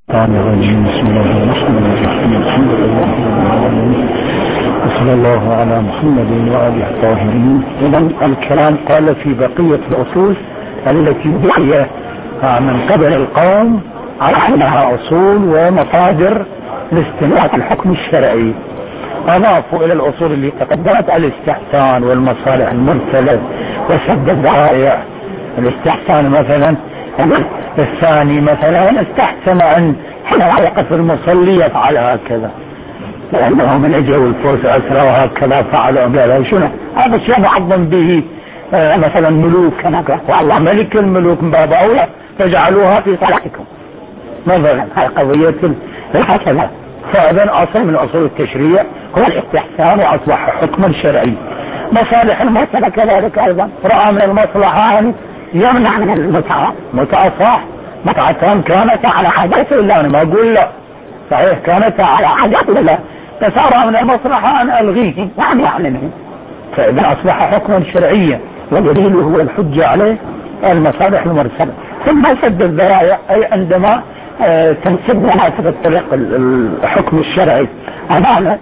الشيطان الرجيم. بسم الله الرحمن الرحيم. الحمد لله رب العالمين، وصلى الله على محمد وآله الطاهرين. إذن الكلام قال في بقية الأصول التي بقي من قبل القوم على أنها أصول ومصادر لاستنباط الحكم الشرعي. أضافوا إلى الأصول اللي تقدمت الاستحسان والمصالح المرسلة وسد الذرائع. الاستحسان مثلا الثاني مثلا استحسن أن حين وقف المصلي يفعل هكذا لأنه من أجل الفرس أسرى وهكذا فعلوا بلا شنو هذا الشيء معظم به مثلا ملوك والله ملك الملوك من باب أولى فجعلوها في صلاتكم مثلا. هاي قضية هكذا. فإذا أصل من أصول التشريع هو الاستحسان وأصبح حكما شرعي. مصالح المرسلة كذلك أيضا. رأى من المصلحة أن يمنع من المتعة. متعة صح، متعتان كانت على حاجات الله، أنا ما أقول لا صحيح كانت على حاجات الله، بس أرى من المصلحة أن ألغيه وأن يعلمه، فإذا أصبح حكما شرعيا والدليل هو الحجة عليه المصالح المرسلة. ثم سد الذرائع أي عندما تنسب مناسب الطريق الحكم الشرعي أمامه،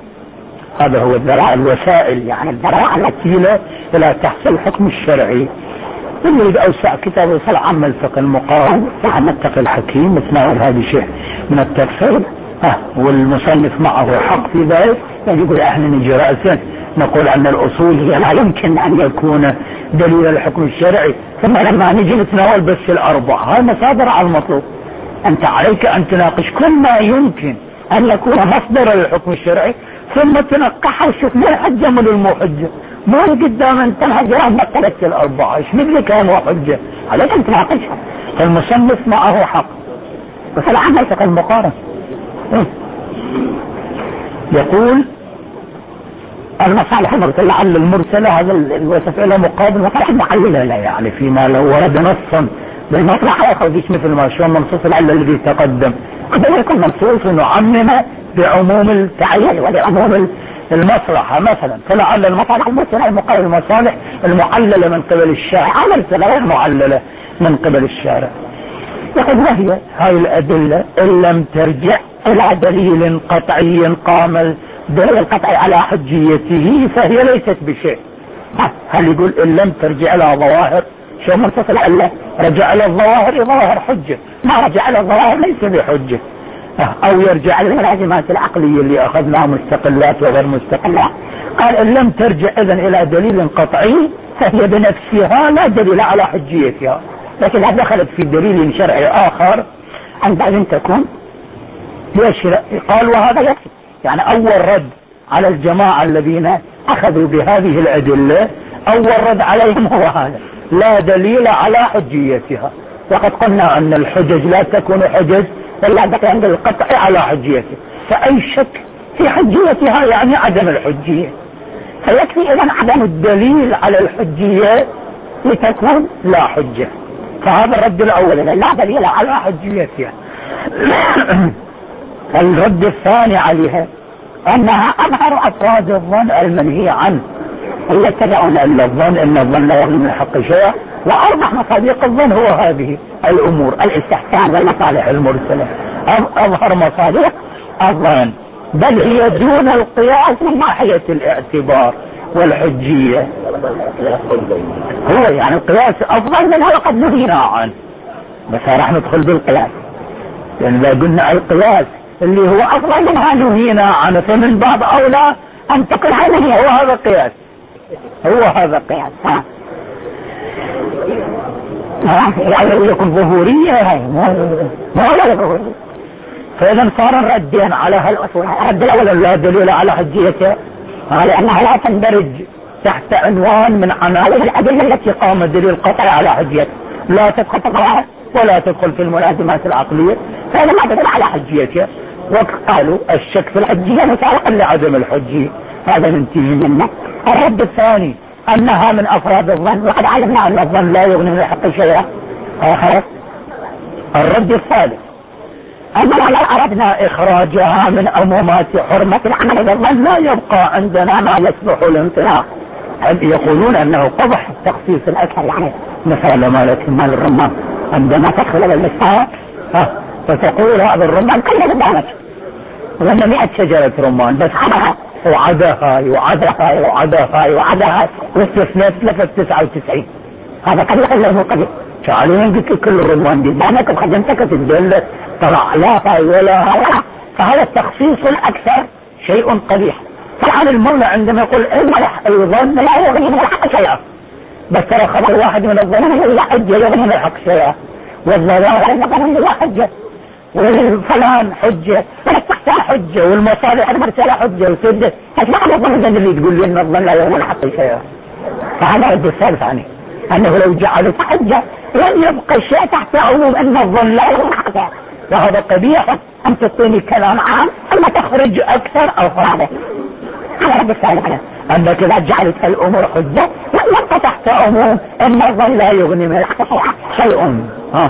هذا هو الذرائع الوسائل، يعني الذرائع الوسيلة إلى تحصيل الحكم الشرعي. اللي يريد أوسع كتاب يصل عم الفقه المقارن وعم التقي الحكيم يتناول هذا شيء من التفصيل. والمصنف معه حق في ذلك، يعني يقول احنا نجي رأسا نقول أن الأصول هي لا يمكن أن يكون دليل الحكم الشرعي، ثم لما نجي نتناول بس الأربع هاي مصادر على المطلوب. أنت عليك أن تناقش كل ما يمكن أن يكون مصدر للحكم الشرعي ثم تنقحها وشوف من الحجة من المحجة. ما قدام انت الهجران بطلت الأربعة ايش مثل كان حجة عليك أن تناقشها. فالمصنف معه حق. بس العمل فقه المقارن يقول المصالح المرسلة على المرسلة هذا الوصف له مقابل مصالح معللة لا، يعني فيما لو ورد نصا بالمصلحة يخرجش مثل ما شو منصوص العلة الذي تقدم قد يكون منصوص انه عمم بعموم التعليل ولعموم المصلحة مثلا. فلعل المصالح المرسلة المقابل المصالح المعللة من قبل الشارع المرسلة غير معللة من قبل الشارع. يقول وهي هاي الأدلة إن لم ترجع إلى دليل قطعي قام الدليل القطعي على حجيته فهي ليست بشيء. هل يقول إن لم ترجع إلى ظواهر شو منتصل على رجع إلى الظواهر ظواهر حجة، ما رجع إلى الظواهر ليس بحجة. أو يرجع إلى الملازمات العقلية اللي أخذناها مستقلات وغير مستقلات. قال إن لم ترجع إذن إلى دليل قطعي فهي بنفسها لا دليل على حجيتها، لكن إذا دخلت في دليل شرعي آخر عندما تكون ليش قال وهذا يكفي. يعني أول رد على الجماعة الذين أخذوا بهذه الأدلة أول رد عليهم هو هذا لا دليل على حجيتها. وقد قلنا أن الحجج لا تكون حجج إلا بقي عند القطع على حجيته، فأي شك في حجيتها يعني عدم الحجية، فيكفي إذن عدم الدليل على الحجية لتكون لا حجة. فهذا الرد الأول لا دليل على حجيتها. الرد الثاني عليها أنها أظهر أفراد الظن المنهي عنه، يتبعون إلا الظن إن الظن لا يغني من الحق شيئا، وأربح مصادق الظن هو هذه الأمور الاستحسان والمصالح المرسلة. أظهر مصادق الظن بل هي دون القياس من ناحية الاعتبار والحجية. هو يعني القياس أفضل منها وقد نهينا عنه، بس راح ندخل بالقياس يعني إذا قلنا القياس اللي هو أفضل منها نهينا عنه فمن باب أولى أن تقل عليه هو هذا القياس، هو هذا قياس. يعني يكون ظهورية ما هو ظهورية. فإذا صار الردين على هالأصول. الرد الأول لا دليل على حجيته لأنها لا تندرج تحت عنوان من عناوين الأدلة التي قام الدليل القطعي على حجيته، لا تدخل في الظواهر ولا تدخل في الملازمات العقلية، فهذا ما تدل على حجيته. وقالوا الشك في الحجية مساوقا لعدم الحجية، هذا ننتهي منه. الرد الثاني أنها من أفراد الظن وقد علمنا أن الظن لا يغني من الحق شيئا آخر. الرد الثالث أننا لو أردنا إخراجها من عمومات حرمة العمل بالظن لا يبقى عندنا ما يصلح الانطلاق. يقولون أنه قبح التخصيص الأكثر، يعني مثلا مالك مال الرمان عندما تدخل إلى المساء فتقول هذا الرمان كله قدامك، ولما 100 شجرة رمان بس عدها وعدها وعدها وعدها وعدها واستثنت لفت 99. هذا قبيح ولا مو قبيح؟ فعليهم قلت كل الرمان دي دامك وخدمتك تدل ترى لا ولا فهذا التخصيص الأكثر شيء قبيح. طبعا المولى عندما يقول الظن لا يغني من الحق شيئا، بس ترى خبر واحد من الظن لا حجة يغني من الحق شيئا، والظلام لا حجة، والفلان حجة والاستحسان حجة والمصالح المرسلة حجة وسدة. فما الظن اللي تقول لي ان الظن لا يغني من الحق شيئا؟ فهذا رد الثالث عني انه لو جعلت حجة لن يبقى شيء تحت عموم ان الظن لا يغني من الحق شيئا، وهذا قبيح. أن تعطيني كلام عام ثم تخرج أكثر أو فرادة. هذا رد الثالث عنه أنك إذا جعلت الأمور حجة لن يبقى تحت عموم أن الظن لا يغني من الحق شيء.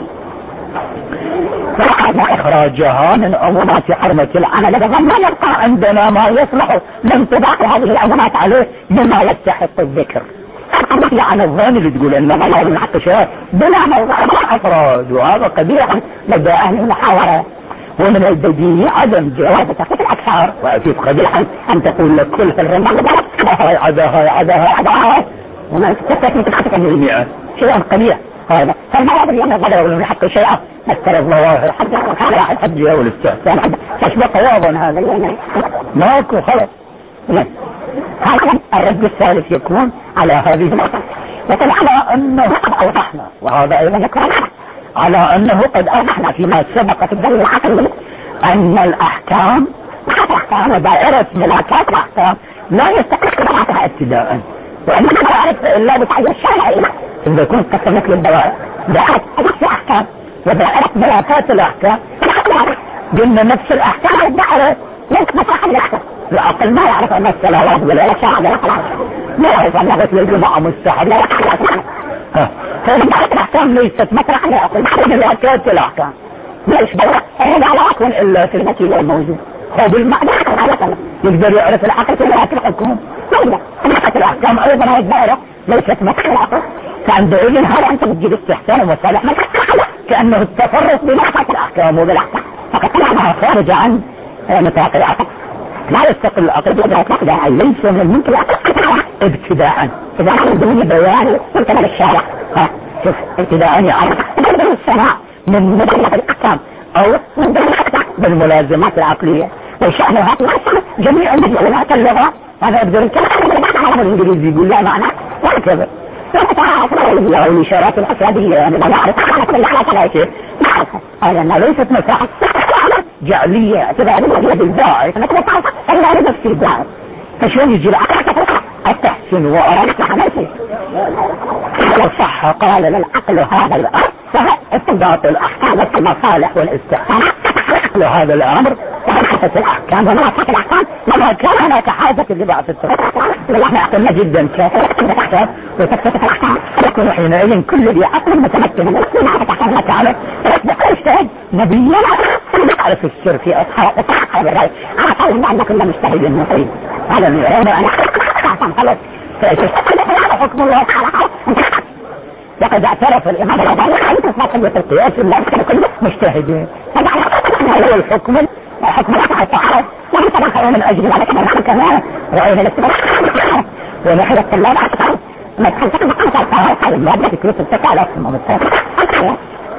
فهذا إخراجها من عمومات حرمة العمل بظن ما يبقى عندنا ما يصلح لانطباق هذه العمومات عليه مما يستحق الذكر. عن الظن اللي تقول ان ما يغني من الحق شيء بلا موضوع افراد، وهذا قبيح لدى اهل المحاورة. ومن البديهي عدم جواز تخفيف الاكثار، واكيد قبيحا ان تقول لك كل الرمال هاي عداها وما تستفيد من تخفيف المئة شيء قبيح هذا. فما يدري ان الظن يغني من الحق شيئا مثل الظواهر حتى الحجة والاستحسان تشبه قواضا هذا ماكو خلص. هذا الرد الثالث يكون على هذه النقطة. وقد على أنه قد أوضحنا، وهذا أيضا يكون على أنه قد أوضحنا فيما سبق في الدليل العقلي أن الأحكام ودائرة ملاكات الأحكام لا يستقر بمعرفتها ابتداء، وإنما لا يعرف إلا بتعيين الشرع. إذا كنت قسمت للدوائر دائرة الأحكام ودائرة ملاكات الأحكام، قلنا نفس الأحكام والدائرة ليس مصلحة للأحكام. العقل ما يعرف أن الصلوات ولا الشرع لا يخلع، ما يعرف أن غسل الجمعة مستحب لا يخلع. فالمعرفة الأحكام ليست مطرح للعقل، ملاكات الأحكام ليش بلا لا يكون إلا في النتيجة الموجود. هو بالمعنى يقدر يعرف العقل في ملاك الحكم، ملاكات الأحكام أيضا هي الدائرة ليست مطرح للعقل. فعندئذ هذا أنت بتجيب استحسان ومصالح كأنه التصرف بملاكات الأحكام وبالأحكام فقد طلعها خارج عن نطاق العقل. لا يستقل العقل ابتداء، ليس من الممكن ابتداء إذا بدون بيان من الشارع. شوف ابتداء يعرف السماع من مدخلات الأحكام أو من بالملازمات العقلية وشأنها جميع المدخلات اللغة. هذا يبدو الكلام الإنجليزي يقول لا معنى وهكذا. والإشارات الأسرادية يعني لا نعرف على شيء نعرفها. هذا ليست مساحة جعلية اعتبارية بالباعث أنا نفسي الباعث. فشون يجي العقل التحسن وأرادة حماسي لو صح قال للعقل هذا الأمر فاستنباط الأحكام والمصالح والاستحسان عقل هذا الأمر وحدث الأحكام ومناطق الأحكام لما كان هناك حاجة لبعض الطرق نحن عقلنا جدا كافة وتكتفت الأحكام يكون حينئذ كل ذي عقل متمكن من أحكام تعالى يصبح يجتهد نبيا يعرف السر في أصحاب الرأي أعطى أن كل مجتهد مصيب. هذا من يرون أن خلص حكم الله تعالى. لقد اعترف الإمام الغزالي على قضية القياس إلا كل مجتهدين. هو الحكم الله تعالى ومن تبعه من أجل ذلك كما رأينا الاستماع ونحن الطلاب أكثر ما تخلص مقاطع المادة في كروس التكالف الممثلة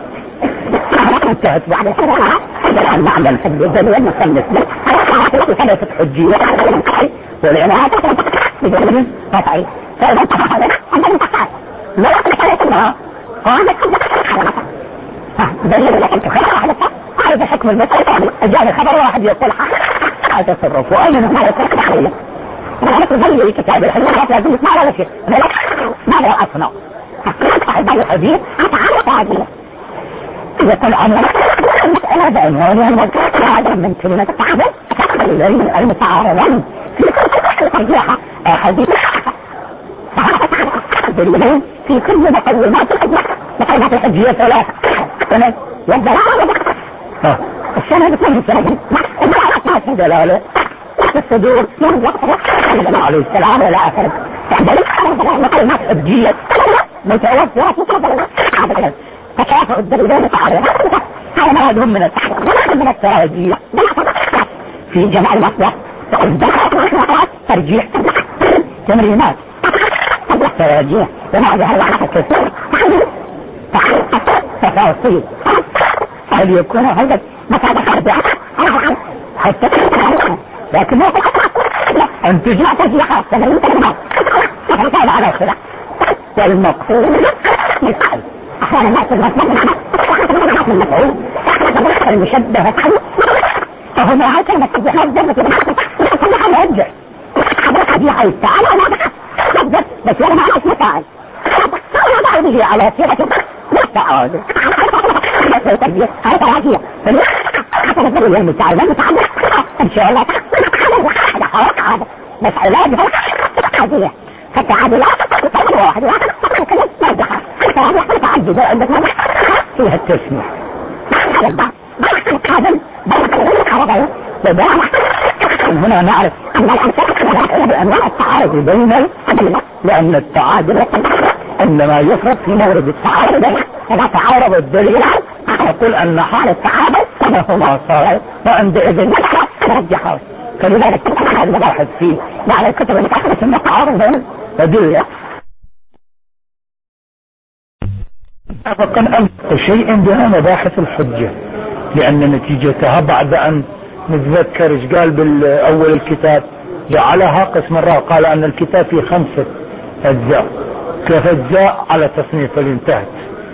انتهت بعد الآن نعمل في الدليل المصنف التي ثبتت حجية والعنايات بدليل قطعي فإذا انتهى هذا عندما انتهى لا يقل ثلاثة قامت دليل لكن تخير حدثة هذا حكم المسألة جاء خبر واحد يقول هذا تصرف وأين هنا يقول تحرية ونحن نظل كتاب الحديث لازم يسمع ولا شيء ماذا أصنع أحد الحديث أتعرف هذه إذا كان عمل المسألة بعنوانها المذكرة من كلمة التعبير الذين المتعارضين في كل ترجيحة حديث دليلين في كل مقومات الحجية ثلاثة سنة والدلالة السنة بكل سنة ما في دلالة الصدور من وقت عليه السلام ولا آخر مقومات حجية متوفرة فكافة الدليلين تعالى هذا مرادهم من التراجيح في جمع المصدر ترجيح تمرينات تراجيح ومع ذلك كثير تفاصيل هل يكون هذا مسألة حتى لكن أن تجمع تجميعات فهذا على خلاف والمقصود يفعل أحيانا الناس المفعول المشبه فهنا هاي كلمة تجميعات جمة يرجع تجميع التعالى بس ولا ما اسمه تعالى به على صيغة التعالى هاي تراجيح حتى نقول المتعالى إن شاء الله هذا بس علاج هذه فالتعادل واحد تعدد عندك فيها التسمية هنا نعرف أن التعارض بين لأن التعادل عندما يفرض في مورد التعارض إذا تعارض الدليل يقول أن حال التعارض هما صار وعندئذ رجحه فلذلك هذا المباحث فيه بعد الكتب اللي تحدث من التعارض بين الدليل فقد ألقى شيء بها مباحث الحجة لأن نتيجتها بعد أن نتذكر ايش قال بالأول الكتاب جعلها قسم الرابع قال أن الكتاب فيه 5 أجزاء 3 أجزاء على تصنيف انتهت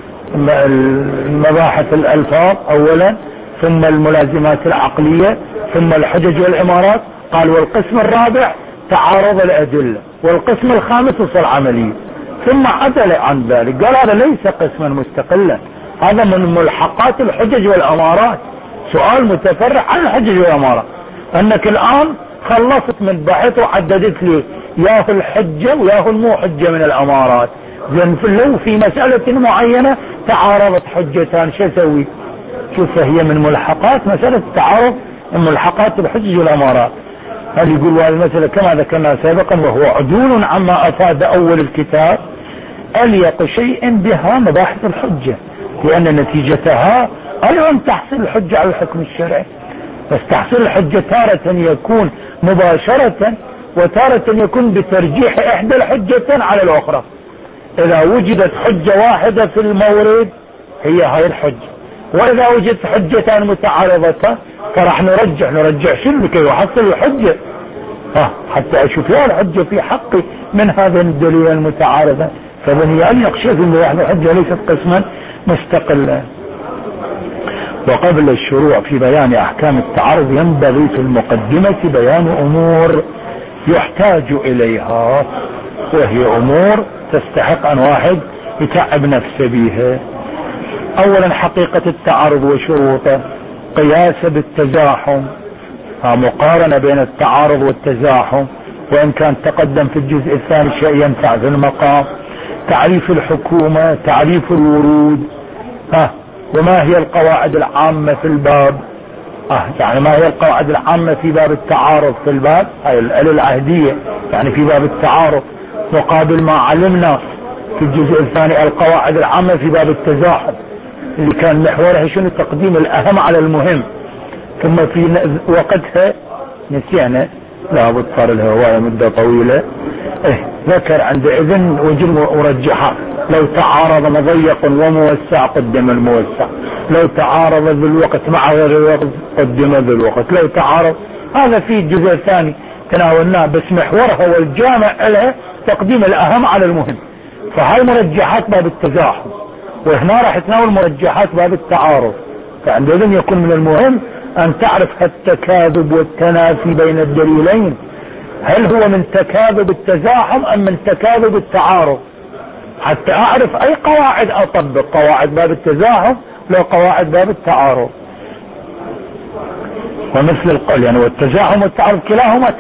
مباحث الألفاظ أولا ثم الملازمات العقلية ثم الحجج والعمارات قال والقسم الرابع تعارض الأدلة والقسم الخامس وصل عملية ثم عدل عن ذلك قال هذا ليس قسما مستقلا هذا من ملحقات الحجج والعمارات سؤال متفرع عن الحجج والعمارات أنك الآن خلصت من بحث وعددت لي ياه الحجة وياه المو حجة من العمارات زين لو في مسألة معينة تعارضت حجتان شو اسوي؟ شوف هي من ملحقات مسألة التعارض من ملحقات الحجج والعمارات هل يقول هذه المسألة كما ذكرنا سابقا وهو عدول عما أفاد أول الكتاب أليق شيء بها مباحث الحجة لأن نتيجتها أيضا تحصل الحجة على الحكم الشرعي بس تحصل الحجة تارة يكون مباشرة وتارة يكون بترجيح إحدى الحجتين على الأخرى إذا وجدت حجة واحدة في المورد هي هاي الحجة وإذا وجدت حجتان متعارضتان فراح نرجع شنو لكي يحصل الحجة حتى أشوف يا الحجة في حقي من هذا الدليل المتعارضة فبني أن يقشف أن واحد الحجة ليست قسما مستقلا. وقبل الشروع في بيان أحكام التعارض ينبغي في المقدمة بيان أمور يحتاج إليها وهي أمور تستحق أن واحد يتعب نفسه بها. أولا حقيقة التعارض وشروطه قياس بالتزاحم مقارنة بين التعارض والتزاحم وإن كان تقدم في الجزء الثاني شيء ينفع في المقام تعريف الحكومة تعريف الورود وما هي القواعد العامة في الباب يعني ما هي القواعد العامة في باب التعارض في الباب هاي العهدية يعني في باب التعارض مقابل ما علمنا في الجزء الثاني القواعد العامة في باب التزاحم اللي كان محورها شنو تقديم الأهم على المهم ثم في وقتها نسينا لا صار الهواية مدة طويلة ذكر عندئذ وجل ورجحها لو تعارض مضيق وموسع قدم الموسع لو تعارض بالوقت مع غير الوقت قدم بالوقت لو تعارض هذا في الجزء الثاني تناولناه بس محورها والجامع لها تقديم الأهم على المهم فهاي مرجحات باب التزاحم وهنا راح تناول مرجحات باب التعارض فعندئذ يكون من المهم أن تعرف التكاذب والتنافي بين الدليلين هل هو من تكاذب التزاحم أم من تكاذب التعارض حتى أعرف أي قواعد أطبق قواعد باب التزاحم لو قواعد باب التعارض ومثل القول يعني والتزاحم والتعارض كلاهما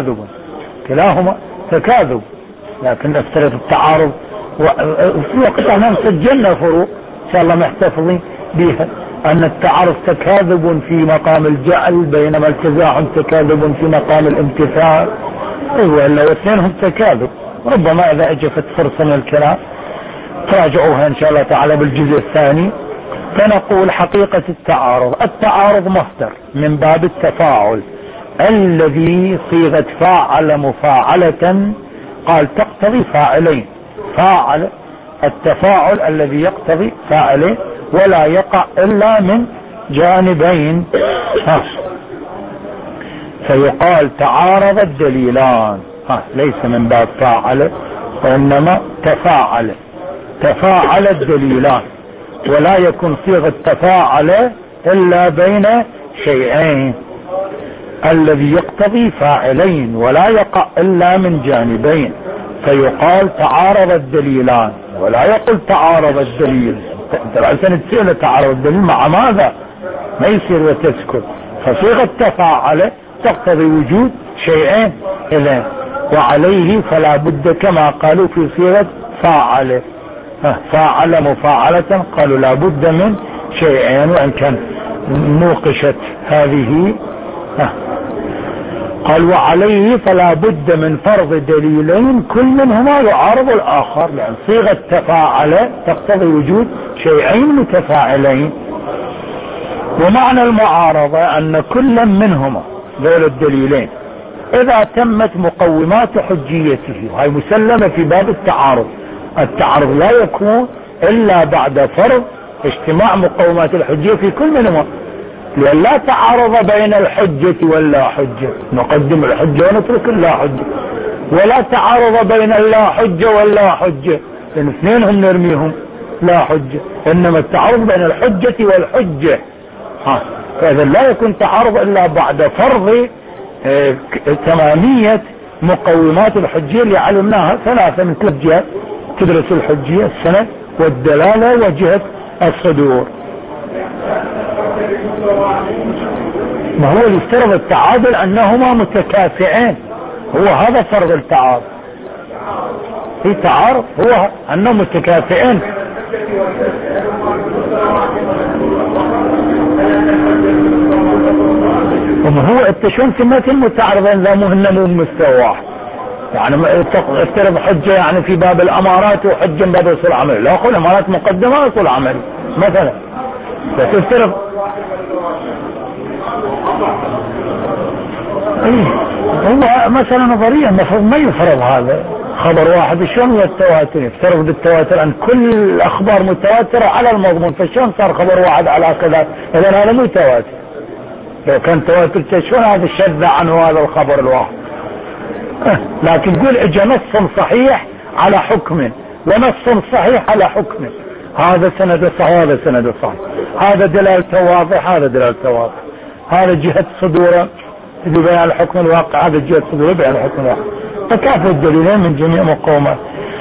تكاذب لكن افترض التعارض وفي وقت أنا سجلنا فروق إن شاء الله محتفظين بها أن التعارض تكاذب في مقام الجعل بينما التزاحم تكاذب في مقام الامتثال وإلا واثنينهم تكاذب ربما إذا أجفت فرصة من الكلام تراجعوها إن شاء الله تعالى بالجزء الثاني فنقول حقيقة التعارض مصدر من باب التفاعل الذي صيغة فاعل مفاعلة قال تقتضي فاعلين. فاعل التفاعل الذي يقتضي فاعلين ولا يقع إلا من جانبين. فيقال تعارض الدليلان، ليس من باب فاعل وإنما تفاعل الدليلان، ولا يكون صيغة تفاعل إلا بين شيئين الذي يقتضي فاعلين ولا يقع إلا من جانبين. فيقال تعارض الدليلان ولا يقول تعارض الدليل. عشان تسأل تعارض الدليل مع ماذا ما يصير وتسكت. فصيغة تفاعل تقتضي وجود شيئين إذن، وعليه فلا بد كما قالوا في صيغة فاعل مفاعلة قالوا لا بد من شيئين، وإن كان نوقشت هذه. قال وعليه فلا بد من فرض دليلين كل منهما يعارض الآخر، لأن صيغة تفاعل تقتضي وجود شيئين متفاعلين. ومعنى المعارضة أن كل منهما ذول الدليلين إذا تمت مقومات حجيته، وهي مسلمة في باب التعارض لا يكون إلا بعد فرض اجتماع مقومات الحجية في كل منهما، لأن لا تعارض بين الحجة واللا حجة، نقدم الحجة ونترك اللا حجة، ولا تعارض بين اللا حجة واللا حجة، لأن اثنينهم نرميهم لا حجة، إنما التعارض بين الحجة والحجة. فإذا لا يكون تعارض إلا بعد فرض تمامية مقومات الحجية اللي علمناها ثلاثة من ثلاث جهات تدرس الحجية: السند والدلالة وجهة الصدور. ما هو اللي افترض التعادل أنهما متكافئين، هو هذا فرض التعارض. في تعارض هو أنهم متكافئين. وما هو التشون سمات المتعارضين لا مهن مو مستوى واحد، يعني افترض حجة يعني في باب الأمارات وحجة من باب أصول العمل، لا أقول الأمارات مقدمة أصول العمل مثلا، بس افترض هو مثلا نظريا المفروض ما يفرض هذا خبر واحد. شلون هو التواتر؟ يفترض بالتواتر أن كل الأخبار متواترة على المضمون، فشلون صار خبر واحد على كذا؟ إذن هذا مو تواتر. لو كان تواتر شلون هذا شذ عنه هذا الخبر الواحد؟ لكن تقول اجى نص صحيح على حكم ونص صحيح على حكم، هذا سند صحيح هذا سند صحيح، هذا دلالته واضح هذا دلالته واضح، هذا جهة صدوره ببيان الحكم الواقع، هذا جهة صدوره ببيان الحكم الواقع، تكافؤ الدليلين من جميع مقومات.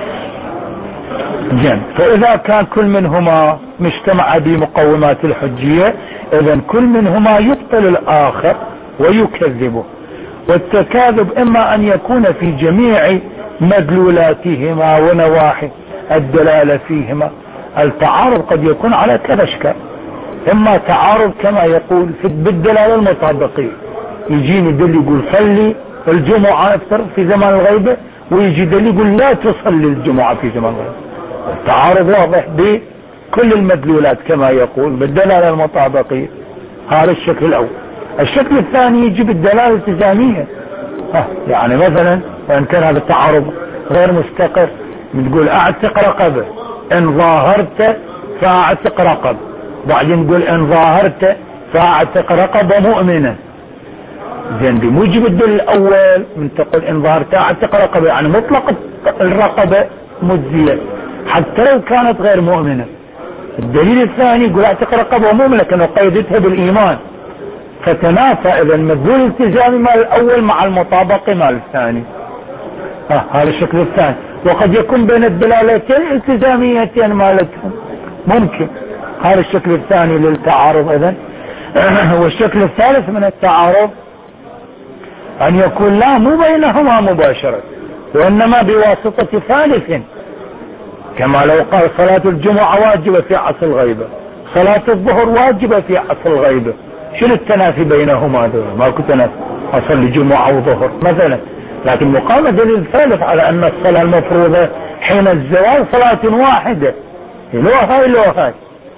فإذا كان كل منهما مجتمع بمقومات الحجية، إذن كل منهما يبطل الآخر ويكذبه. والتكاذب إما أن يكون في جميع مدلولاتهما ونواحي الدلالة فيهما. التعارض قد يكون على كذا اشكال: إما تعارض كما يقول بالدلالة المطابقية، يجيني دليل يقول صلي الجمعة افترض في زمان الغيبة، ويجي دليل يقول لا تصلي الجمعة في زمان الغيبة. التعارض واضح بكل المدلولات كما يقول بالدلالة المطابقية. هذا الشكل الأول. الشكل الثاني يجي بالدلالة الالتزامية، يعني مثلا وإن كان هذا التعارض غير مستقر، بتقول اعتق رقبة، ان ظاهرت فاعتق رقبة، بعدين نقول ان ظاهرت فاعتق رقبة مؤمنة. زين بموجب الدليل الأول من تقول ان ظاهرت اعتق رقبة، يعني مطلق الرقبة مجزية حتى لو كانت غير مؤمنة. الدليل الثاني يقول اعتق رقبة مؤمنة كانوا قيدتها بالإيمان، فتنافى إذا المدلول الالتزامي مال الأول مع المطابقة مال الثاني. هذا الشكل الثاني. وقد يكون بين الدلالتين الالتزاميتين مالتهم ممكن. هذا الشكل الثاني للتعارض إذن. والشكل الثالث من التعارض أن يكون لا مو بينهما مباشرة، وإنما بواسطة ثالث، كما لو قال صلاة الجمعة واجبة في عصر الغيبة، صلاة الظهر واجبة في عصر الغيبة. شنو التنافي بينهما؟ ماكو تنافي، أصلي جمعة وظهر مثلا. لكن مقام دليل ثالث على أن الصلاة المفروضة حين الزوال صلاة واحدة، لو هاي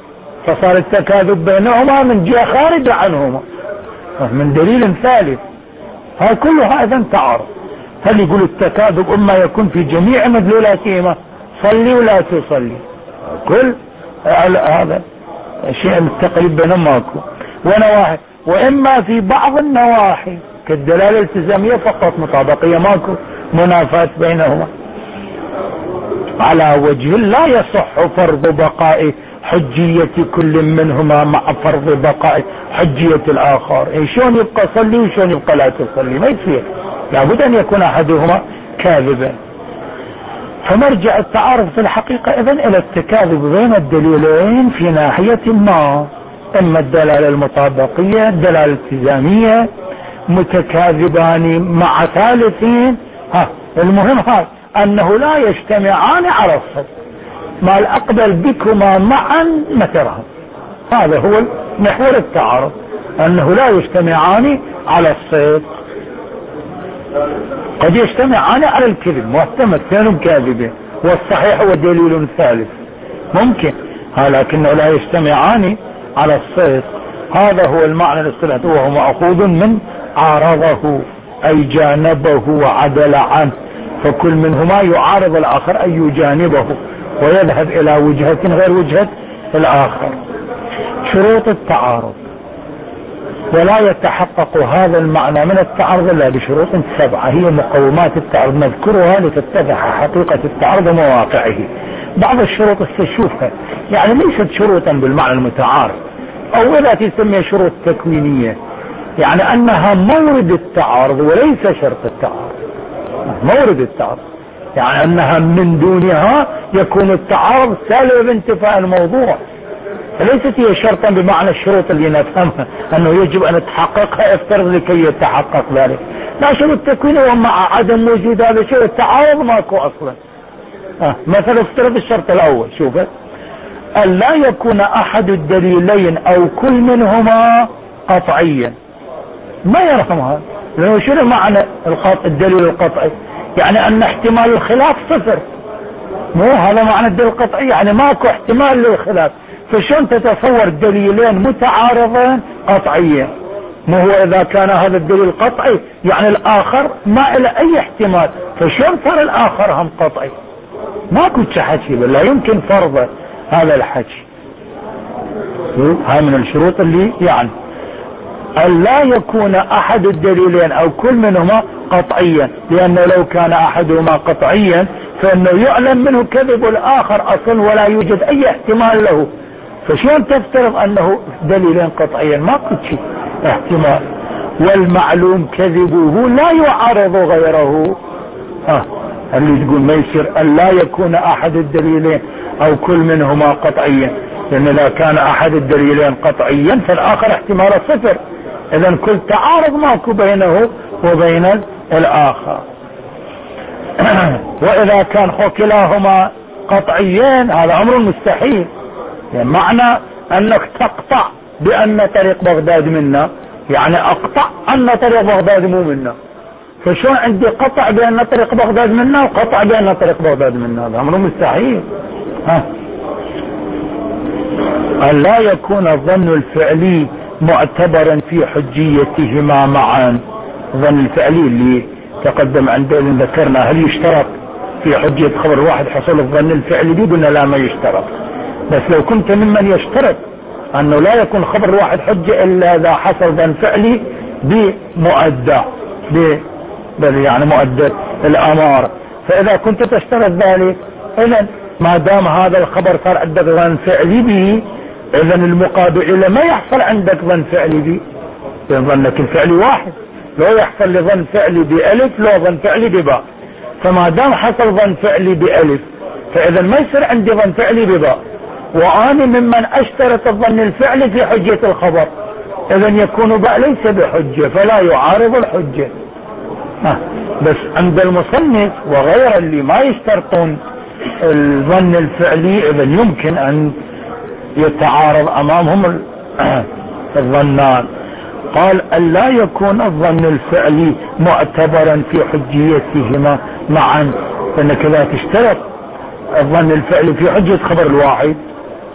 فصار التكاذب بينهما من جهة خارجة عنهما من دليل ثالث. هاي كلها اذا تعارض. هل يقول التكاذب اما يكون في جميع مدلولاتهما، صلي ولا تصلي، كل هذا شيء التقريب بينهم ماكو، ونواحي، واما في بعض النواحي كالدلالة الالتزامية فقط مطابقية، ماكو منافاة بينهما. على وجه لا يصح فرض بقاء حجية كل منهما مع فرض بقاء حجية الآخر. شلون يبقى صلي وشلون يبقى لا تصلي؟ ما يصير، لابد أن يكون أحدهما كاذبا. فمرجع التعارض في الحقيقة إذن إلى التكاذب بين الدليلين في ناحية ما، إما الدلالة المطابقية الدلالة الالتزامية متكاذبان مع ثالثين. المهم هذا أنه لا يجتمعان على الصدق، ما الأقبل بكما معا مثرها. هذا هو محور التعارض، أنه لا يجتمعان على الصدق. قد يجتمعان على الكذب، محتمل اثنين كاذبين والصحيح هو دليل ثالث ممكن، لكنه لا يجتمعان على الصدق. هذا هو المعنى الاصطلاحي، وهو مأخوذ من عارضه أي جانبه وعدل عنه، فكل منهما يعارض الآخر أي يجانبه ويذهب إلى وجهة غير وجهة الآخر. شروط التعارض، ولا يتحقق هذا المعنى من التعارض إلا بشروط 7، هي مقومات التعارض نذكرها لتتضح حقيقة التعارض ومواقعه. بعض الشروط استشوفها يعني ليست شروطا بالمعنى المتعارض، أو إذا تسمى شروط تكوينية، يعني أنها مورد التعارض وليس شرط التعارض. مورد التعارض يعني أنها من دونها يكون التعارض سالب انتفاء الموضوع، ليست هي شرطا بمعنى الشروط اللي نفهمها أنه يجب أن تحققها افترض لكي يتحقق ذلك. لا، شروط تكوين ومع عدم وجود هذا الشيء التعارض ماكو أصلا. مثلا افترض الشرط الأول، شوف، أن لا يكون أحد الدليلين أو كل منهما قطعيا. ما يرحم هذا، لأنه شنو معنى الدليل القطعي؟ يعني أن احتمال الخلاف صفر، مو هذا معنى الدليل القطعي، يعني ماكو احتمال للخلاف. فشون تتصور دليلين متعارضين قطعيا؟ مو هو إذا كان هذا الدليل قطعي يعني الآخر ما إلى أي احتمال، فشون صار الآخر هم قطعي؟ ماكو حكي، بل لا يمكن فرض هذا الحكي. هاي من الشروط اللي يعني أن لا يكون أحد الدليلين أو كل منهما قطعيا، لأنه لو كان أحدهما قطعيا فإنه يعلم منه كذب الآخر أصلا ولا يوجد أي احتمال له. فشون تفترض أنه دليلين قطعيا؟ ما كنت شيء احتمال. والمعلوم كذبه لا يعارض غيره. اللي تقول ما يصير أن لا يكون أحد الدليلين أو كل منهما قطعيا، لأن لا كان أحد الدليلين قطعيا فالآخر احتمال صفر، إذن كل تعارض ماكو بينه وبين الآخر. وإذا كان كلاهما قطعيين هذا أمر مستحيل، يعني معنى أنك تقطع بأن طريق بغداد منا، يعني أقطع أن طريق بغداد مو منا. فشون عندي قطع بأن طريق بغداد منا وقطع بأن طريق بغداد منا؟ هذا أمر مستحيل. أن لا يكون الظن الفعلي معتبرا في حجيتهما معا. الظن الفعلي اللي تقدم عندنا ذكرنا هل يشترط في حجية خبر واحد حصل الظن الفعلي دي؟ قلنا لا ما يشترط، بس لو كنت ممن يشترط أنه لا يكون خبر واحد حجة إلا إذا حصل ظن فعلي بمؤدى يعني مؤدى الأمارة، فإذا كنت تشترط ذلك إذن ما دام هذا الخبر صار عندك ظن فعلي به، إذن المقابل ما يحصل عندك ظن فعلي به، ظنك الفعلي واحد، لو يحصل لي ظن فعلي بألف لو ظن فعلي بباء، فما دام حصل ظن فعلي بألف فإذا ما يصير عندي ظن فعلي بباء، وأنا ممن أشترط الظن الفعلي في حجة الخبر، إذن يكون باء ليس بحجة فلا يعارض الحجة. بس عند المصنف وغير اللي ما يشترطون الظن الفعلي إذن يمكن أن يتعارض أمامهم الظنان. قال أن لا يكون الظن الفعلي معتبرا في حجيتهما معا، فإنك لا تشترط الظن الفعلي في حجة خبر الواحد،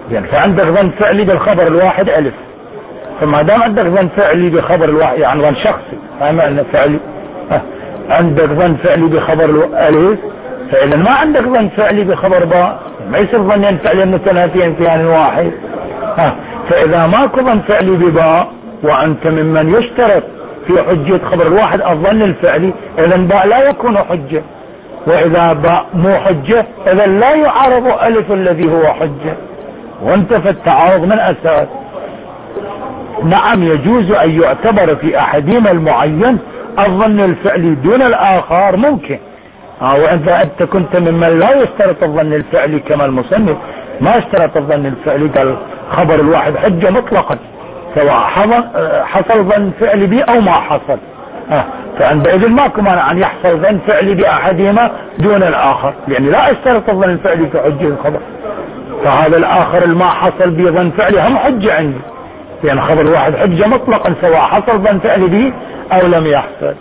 يعني فعندك ظن فعلي بالخبر الواحد ألف، فما دام عندك ظن فعلي بخبر الواحد يعني ظن شخصي، فاهم أن فعلي عندك ظن فعلي بخبر الألف، فإذا ما عندك ظن فعلي بخبر باء، ما يصير ظنين فعليين متنافيين في آن واحد. فإذا ماكو ظن فعلي بباء وأنت ممن يشترط في حجية خبر الواحد الظن الفعلي، إذا باء لا يكون حجة، وإذا باء مو حجة إذا لا يعارض ألف الذي هو حجة، وانتفى التعارض من أساس. نعم يجوز أن يعتبر في أحدهما المعين الظن الفعلي دون الآخر، ممكن. وإذا أنت كنت ممن لا يشترط الظن الفعلي كما المصنف ما اشترط الظن الفعلي، قال خبر الواحد حجة مطلقا سواء حصل ظن فعلي به أو ما حصل، فعندئذ ماكو مانع أن يحصل ظن فعلي بأحدهما دون الآخر، يعني لا اشترط الظن الفعلي في حجة الخبر، فهذا الآخر اللي ما حصل به ظن فعلي هم حجة عندي، لأن خبر الواحد حجة مطلقا سواء حصل ظن فعلي به أو لم يحصل.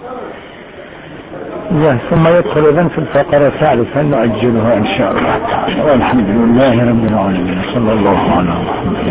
ثم يدخل إذن في الفقرة الثالثة نعجلها إن شاء الله تعالى، والحمد لله رب العالمين، صلى الله على محمد.